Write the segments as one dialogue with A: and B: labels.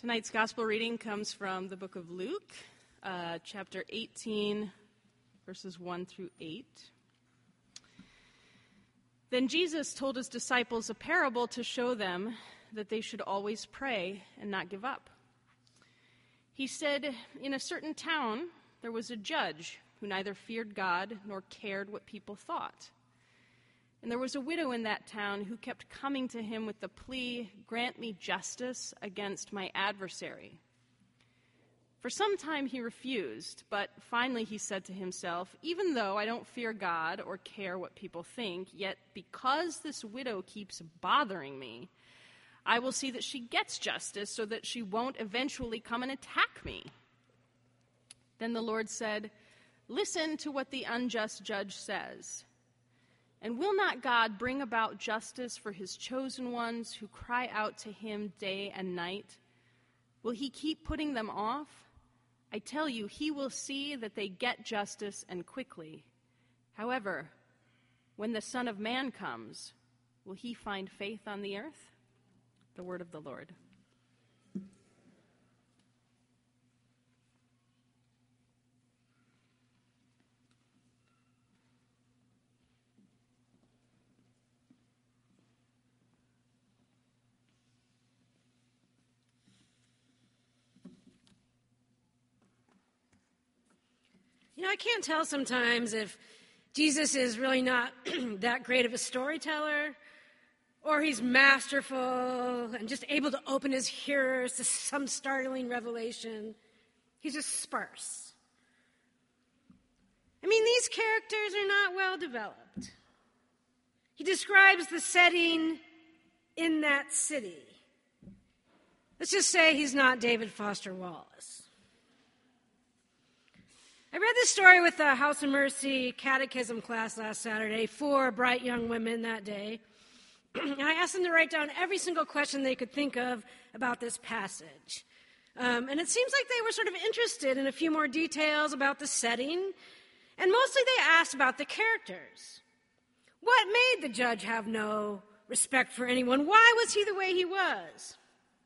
A: Tonight's gospel reading comes from the book of Luke, chapter 18, verses 1 through 8. Then Jesus told his disciples a parable to show them that they should always pray and not give up. He said, "In a certain town there was a judge who neither feared God nor cared what people thought. And there was a widow in that town who kept coming to him with the plea, 'Grant me justice against my adversary.' For some time he refused, but finally he said to himself, 'Even though I don't fear God or care what people think, yet because this widow keeps bothering me, I will see that she gets justice so that she won't eventually come and attack me.' Then the Lord said, 'Listen to what the unjust judge says. And will not God bring about justice for his chosen ones who cry out to him day and night? Will he keep putting them off? I tell you, he will see that they get justice and quickly. However, when the Son of Man comes, will he find faith on the earth?'" The word of the Lord.
B: I can't tell sometimes if Jesus is really not that great of a storyteller, or he's masterful and just able to open his hearers to some startling revelation. He's just sparse. These characters are not well developed. He describes the setting in that city. Let's just say he's not David Foster Wallace. I read this story with the House of Mercy catechism class last Saturday, 4 bright young women that day. And I asked them to write down every single question they could think of about this passage. And it seems like they were sort of interested in a few more details about the setting. And mostly they asked about the characters. What made the judge have no respect for anyone? Why was he the way he was?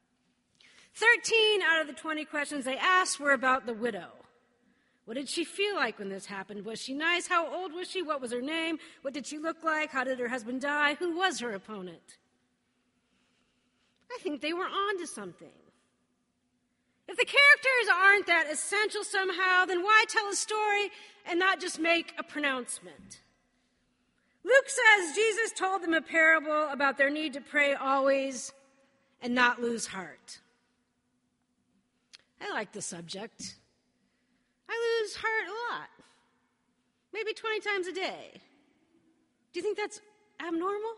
B: 13 out of the 20 questions they asked were about the widow. What did she feel like when this happened? Was she nice? How old was she? What was her name? What did she look like? How did her husband die? Who was her opponent? I think they were on to something. If the characters aren't that essential somehow, then why tell a story and not just make a pronouncement? Luke says Jesus told them a parable about their need to pray always and not lose heart. I like the subject. I lose heart a lot, maybe 20 times a day. Do you think that's abnormal?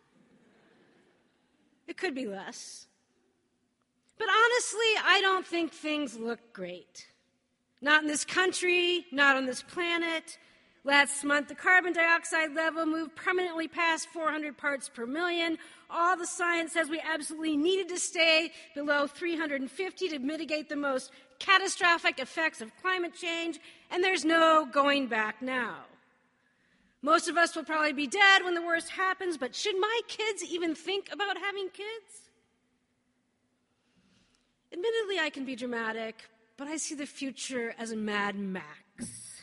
B: It could be less. But honestly, I don't think things look great. Not in this country, not on this planet. Last month, the carbon dioxide level moved permanently past 400 parts per million. All the science says we absolutely needed to stay below 350 to mitigate the most catastrophic effects of climate change, and there's no going back now. Most of us will probably be dead when the worst happens, but should my kids even think about having kids? Admittedly, I can be dramatic, but I see the future as a Mad Max.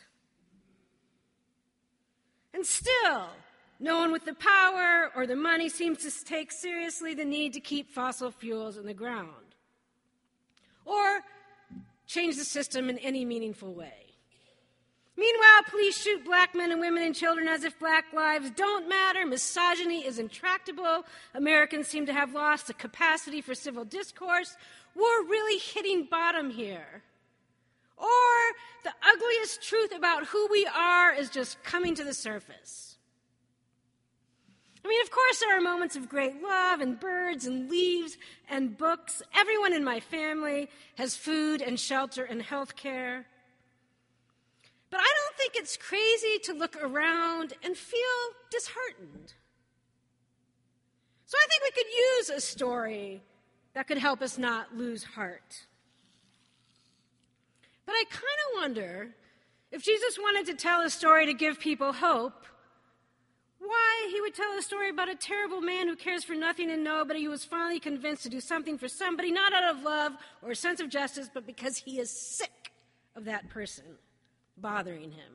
B: And still, no one with the power or the money seems to take seriously the need to keep fossil fuels in the ground or change the system in any meaningful way. Meanwhile, police shoot black men and women and children as if black lives don't matter. Misogyny is intractable. Americans seem to have lost the capacity for civil discourse. We're really hitting bottom here. Or the ugliest truth about who we are is just coming to the surface. Of course, there are moments of great love and birds and leaves and books. Everyone in my family has food and shelter and health care. But I don't think it's crazy to look around and feel disheartened. So I think we could use a story that could help us not lose heart. But I kind of wonder if Jesus wanted to tell a story to give people hope, why why he would tell a story about a terrible man who cares for nothing and nobody, who was finally convinced to do something for somebody, not out of love or a sense of justice, but because he is sick of that person bothering him.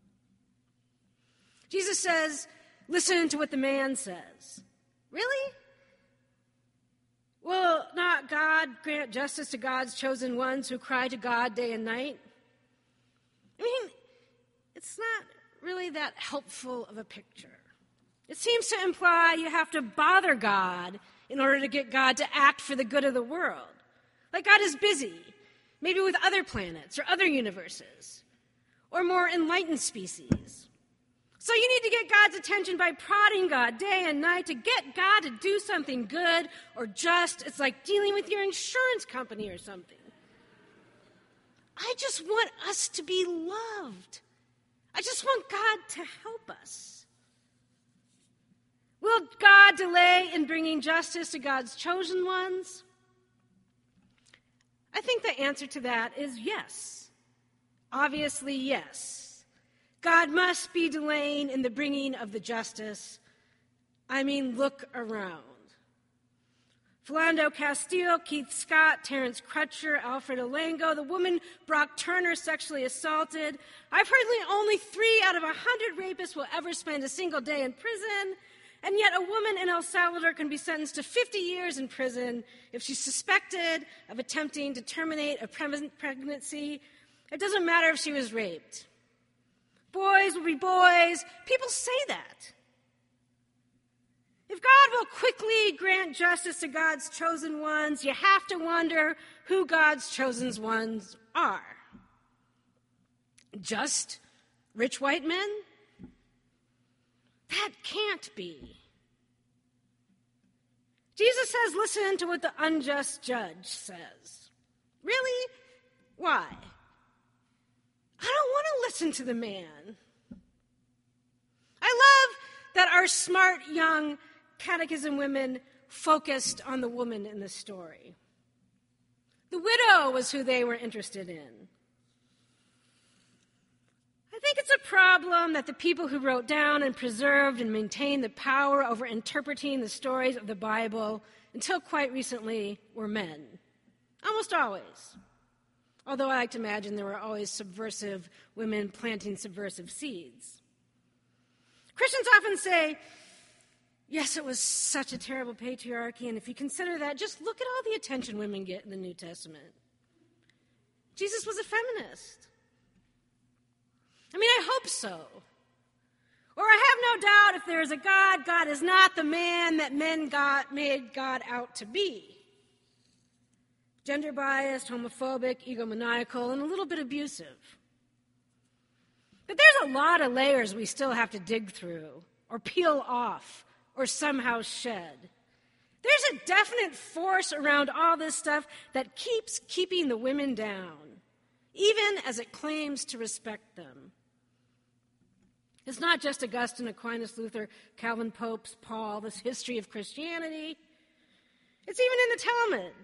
B: Jesus says, listen to what the man says. Really? Will not God grant justice to God's chosen ones who cry to God day and night? I mean, it's not really that helpful of a picture. It seems to imply you have to bother God in order to get God to act for the good of the world. Like God is busy, maybe with other planets or other universes, or more enlightened species. So you need to get God's attention by prodding God day and night to get God to do something good or just. It's like dealing with your insurance company or something. I just want us to be loved. I just want God to help us. Will God delay in bringing justice to God's chosen ones? I think the answer to that is yes. Obviously, yes. God must be delaying in the bringing of the justice. I mean, look around. Philando Castile, Keith Scott, Terrence Crutcher, Alfred Alango, the woman Brock Turner sexually assaulted. I've heard only 3 out of 100 rapists will ever spend a single day in prison, and yet a woman in El Salvador can be sentenced to 50 years in prison if she's suspected of attempting to terminate a pregnancy. It doesn't matter if she was raped. Boys will be boys. People say that. If God will quickly grant justice to God's chosen ones, you have to wonder who God's chosen ones are. Just rich white men? That can't be. Jesus says, listen to what the unjust judge says. Really? Why? I don't want to listen to the man. I love that our smart young catechism women focused on the woman in the story. The widow was who they were interested in. I think it's a problem that the people who wrote down and preserved and maintained the power over interpreting the stories of the Bible until quite recently were men. Almost always. Although I like to imagine there were always subversive women planting subversive seeds. Christians often say, yes, it was such a terrible patriarchy, and if you consider that, just look at all the attention women get in the New Testament. Jesus was a feminist. I mean, I hope so. Or I have no doubt if there is a God, God is not the man that men made God out to be. Gender biased, homophobic, egomaniacal, and a little bit abusive. But there's a lot of layers we still have to dig through, or peel off, or somehow shed. There's a definite force around all this stuff that keeps keeping the women down, even as it claims to respect them. It's not just Augustine, Aquinas, Luther, Calvin, Popes, Paul, this history of Christianity. It's even in the Talmud.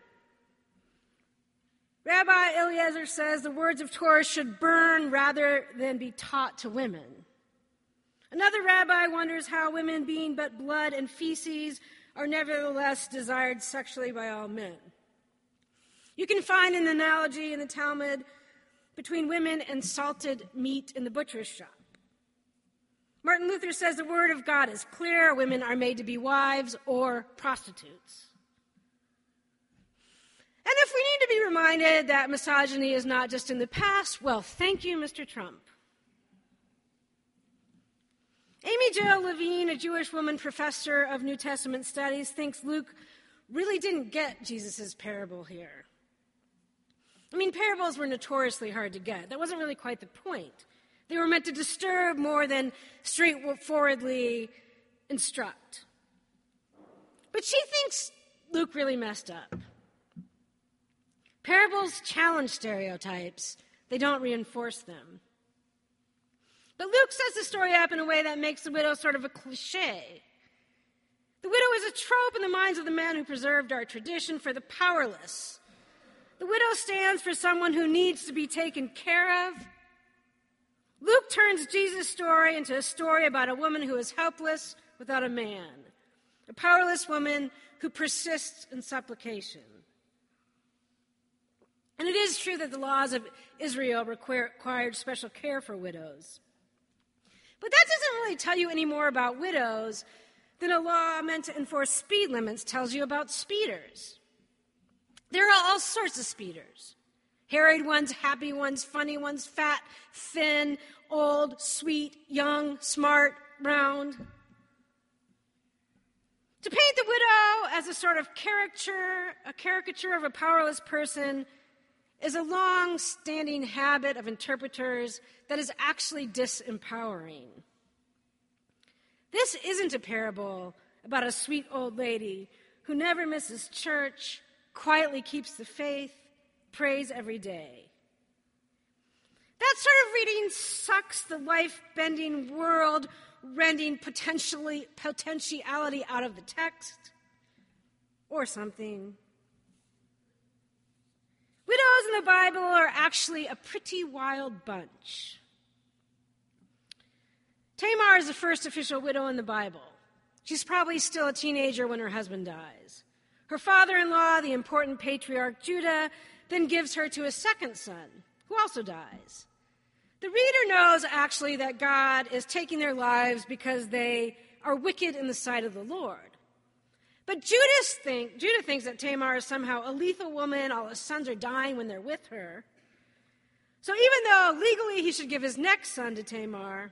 B: Rabbi Eliezer says the words of Torah should burn rather than be taught to women. Another rabbi wonders how women, being but blood and feces, are nevertheless desired sexually by all men. You can find an analogy in the Talmud between women and salted meat in the butcher's shop. Martin Luther says the word of God is clear. Women are made to be wives or prostitutes. And if we need to be reminded that misogyny is not just in the past, well, thank you, Mr. Trump. Amy Jo Levine, a Jewish woman professor of New Testament studies, thinks Luke really didn't get Jesus' parable here. I mean, parables were notoriously hard to get. That wasn't really quite the point. They were meant to disturb more than straightforwardly instruct. But she thinks Luke really messed up. Parables challenge stereotypes. They don't reinforce them. But Luke sets the story up in a way that makes the widow sort of a cliche. The widow is a trope in the minds of the men who preserved our tradition for the powerless. The widow stands for someone who needs to be taken care of. Luke turns Jesus' story into a story about a woman who is helpless without a man, a powerless woman who persists in supplication. And it is true that the laws of Israel required special care for widows. But that doesn't really tell you any more about widows than a law meant to enforce speed limits tells you about speeders. There are all sorts of speeders. Harried ones, happy ones, funny ones, fat, thin, old, sweet, young, smart, round. To paint the widow as a sort of caricature of a powerless person is a long-standing habit of interpreters that is actually disempowering. This isn't a parable about a sweet old lady who never misses church, quietly keeps the faith, prays every day. That sort of reading sucks the life-bending, world-rending potentiality out of the text, or something. Widows in the Bible are actually a pretty wild bunch. Tamar is the first official widow in the Bible. She's probably still a teenager when her husband dies. Her father-in-law, the important patriarch Judah, then gives her to a second son, who also dies. The reader knows, actually, that God is taking their lives because they are wicked in the sight of the Lord. But Judah thinks that Tamar is somehow a lethal woman, all his sons are dying when they're with her. So even though legally he should give his next son to Tamar,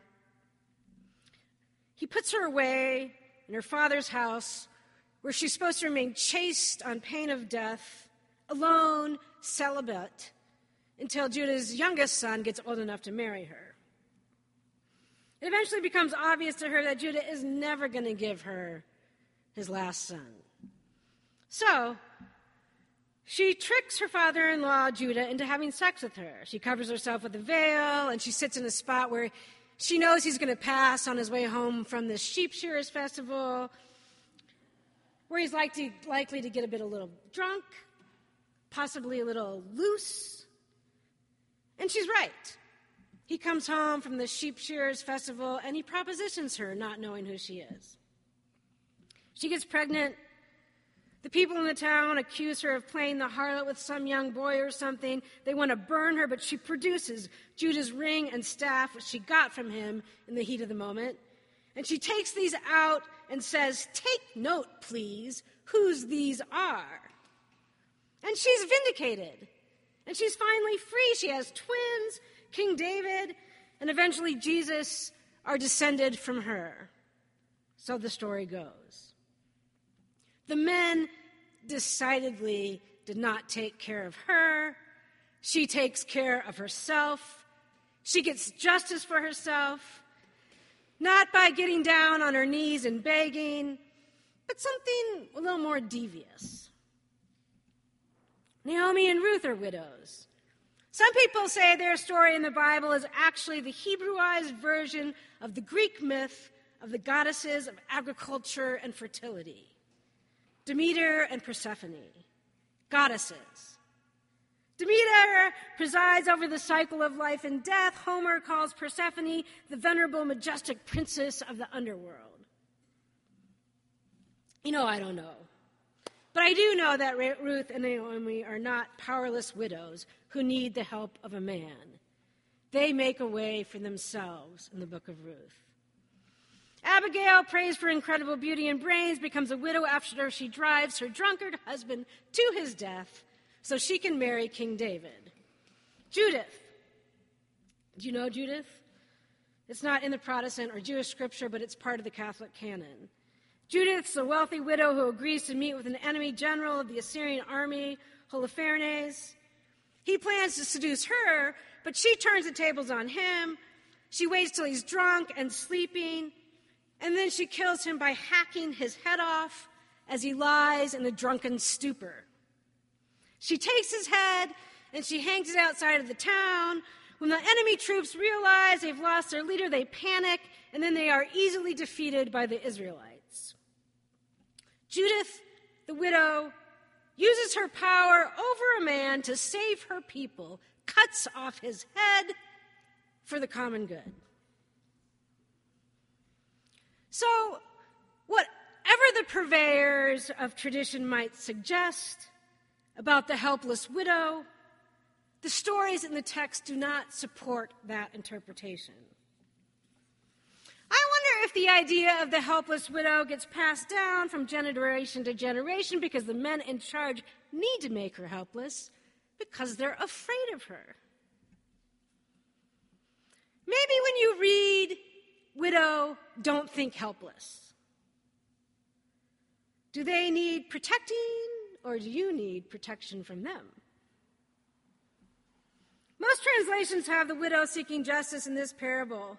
B: he puts her away in her father's house, where she's supposed to remain chaste on pain of death, alone, celibate, until Judah's youngest son gets old enough to marry her. It eventually becomes obvious to her that Judah is never going to give her his last son. So, she tricks her father-in-law, Judah, into having sex with her. She covers herself with a veil, and she sits in a spot where she knows he's going to pass on his way home from the sheep shearers festival, where he's likely to get a little drunk, possibly a little loose. And she's right. He comes home from the sheep shearers festival, and he propositions her, not knowing who she is. She gets pregnant. The people in the town accuse her of playing the harlot with some young boy or something. They want to burn her, but she produces Judah's ring and staff, which she got from him in the heat of the moment. And she takes these out and says, "Take note, please, whose these are." And she's vindicated. And she's finally free. She has twins, King David, and eventually Jesus are descended from her. So the story goes. The men decidedly did not take care of her. She takes care of herself. She gets justice for herself, not by getting down on her knees and begging, but something a little more devious. Naomi and Ruth are widows. Some people say their story in the Bible is actually the Hebrewized version of the Greek myth of the goddesses of agriculture and fertility. Demeter and Persephone, goddesses. Demeter presides over the cycle of life and death. Homer calls Persephone the venerable, majestic princess of the underworld. I don't know. But I do know that Ruth and Naomi are not powerless widows who need the help of a man. They make a way for themselves in the book of Ruth. Abigail, praised for incredible beauty and brains, becomes a widow after she drives her drunkard husband to his death so she can marry King David. Judith. Do you know Judith? It's not in the Protestant or Jewish scripture, but it's part of the Catholic canon. Judith's a wealthy widow who agrees to meet with an enemy general of the Assyrian army, Holofernes. He plans to seduce her, but she turns the tables on him. She waits till he's drunk and sleeping, and then she kills him by hacking his head off as he lies in a drunken stupor. She takes his head and she hangs it outside of the town. When the enemy troops realize they've lost their leader, they panic, and then they are easily defeated by the Israelites. Judith, the widow, uses her power over a man to save her people, cuts off his head, for the common good. So, whatever the purveyors of tradition might suggest about the helpless widow, the stories in the text do not support that interpretation. I wonder if the idea of the helpless widow gets passed down from generation to generation because the men in charge need to make her helpless because they're afraid of her. Maybe when you read widow, don't think helpless. Do they need protecting, or do you need protection from them? Most translations have the widow seeking justice in this parable.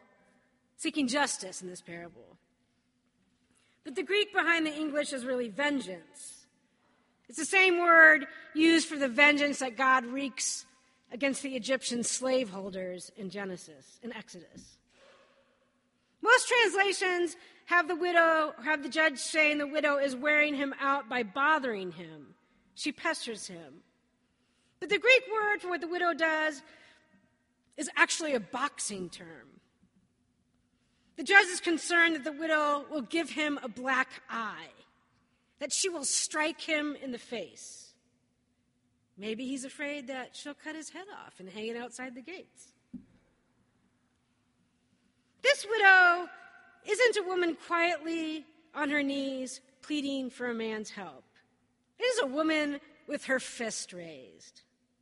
B: But the Greek behind the English is really vengeance. It's the same word used for the vengeance that God wreaks against the Egyptian slaveholders in Exodus. Most translations have the judge saying the widow is wearing him out by bothering him. She pesters him. But the Greek word for what the widow does is actually a boxing term. The judge is concerned that the widow will give him a black eye, that she will strike him in the face. Maybe he's afraid that she'll cut his head off and hang it outside the gates. This widow isn't a woman quietly on her knees pleading for a man's help. It is a woman with her fist raised.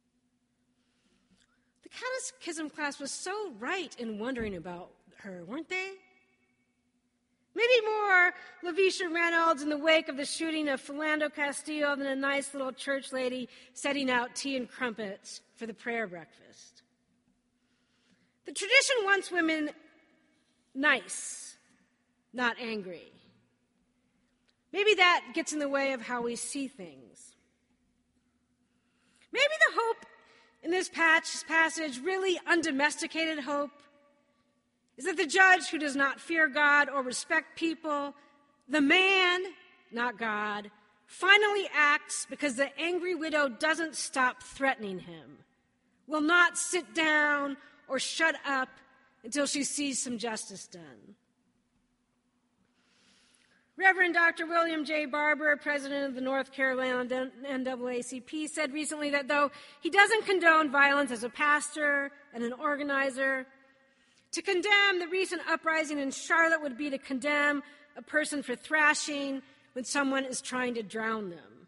B: The catechism class was so right in wondering about her, weren't they? Maybe more Lavisha Reynolds in the wake of the shooting of Philando Castillo than a nice little church lady setting out tea and crumpets for the prayer breakfast. The tradition wants women nice, not angry. Maybe that gets in the way of how we see things. Maybe the hope in this passage, really undomesticated hope, is that the judge who does not fear God or respect people, the man, not God, finally acts because the angry widow doesn't stop threatening him, will not sit down or shut up until she sees some justice done. Reverend Dr. William J. Barber, president of the North Carolina NAACP, said recently that though he doesn't condone violence as a pastor and an organizer, to condemn the recent uprising in Charlotte would be to condemn a person for thrashing when someone is trying to drown them.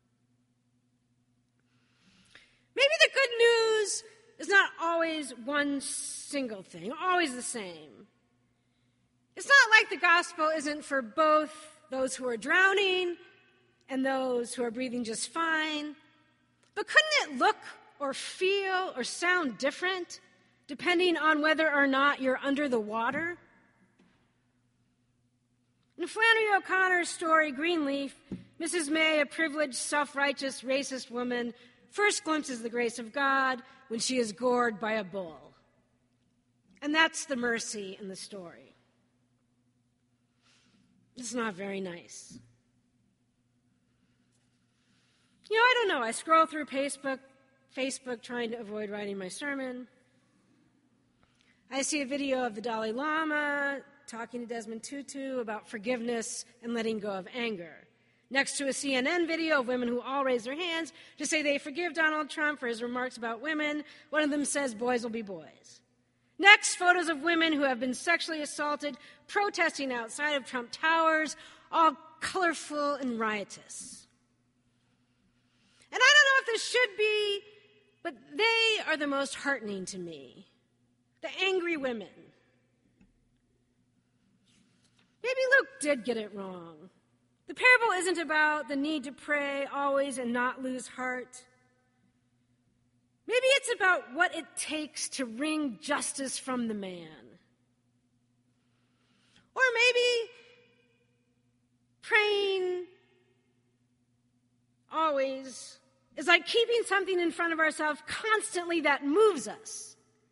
B: Maybe the good news is not always one single thing, always the same. It's not like the gospel isn't for both those who are drowning and those who are breathing just fine. But couldn't it look or feel or sound different depending on whether or not you're under the water? In Flannery O'Connor's story, Greenleaf, Mrs. May, a privileged, self-righteous, racist woman, first glimpses the grace of God when she is gored by a bull. And that's the mercy in the story. It's not very nice. I don't know. I scroll through Facebook trying to avoid writing my sermon. I see a video of the Dalai Lama talking to Desmond Tutu about forgiveness and letting go of anger. Next to a CNN video of women who all raise their hands to say they forgive Donald Trump for his remarks about women. One of them says, boys will be boys. Next, photos of women who have been sexually assaulted protesting outside of Trump Towers, all colorful and riotous. And I don't know if this should be, but they are the most heartening to me. The angry women. Maybe Luke did get it wrong. The parable isn't about the need to pray always and not lose heart. Maybe it's about what it takes to wring justice from the man. Or maybe praying always is like keeping something in front of ourselves constantly that moves us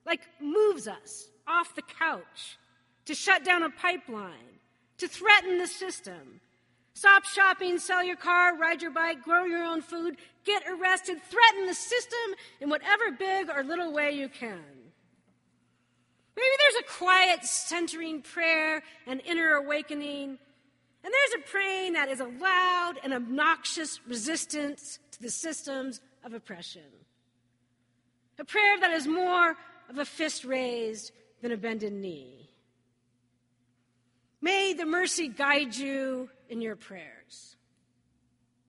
B: off the couch, to shut down a pipeline, to threaten the system. Stop shopping, sell your car, ride your bike, grow your own food, get arrested, threaten the system in whatever big or little way you can. Maybe there's a quiet, centering prayer and inner awakening. And there's a praying that is a loud and obnoxious resistance to the systems of oppression. A prayer that is more of a fist raised than a bended knee. May the mercy guide you in your prayers.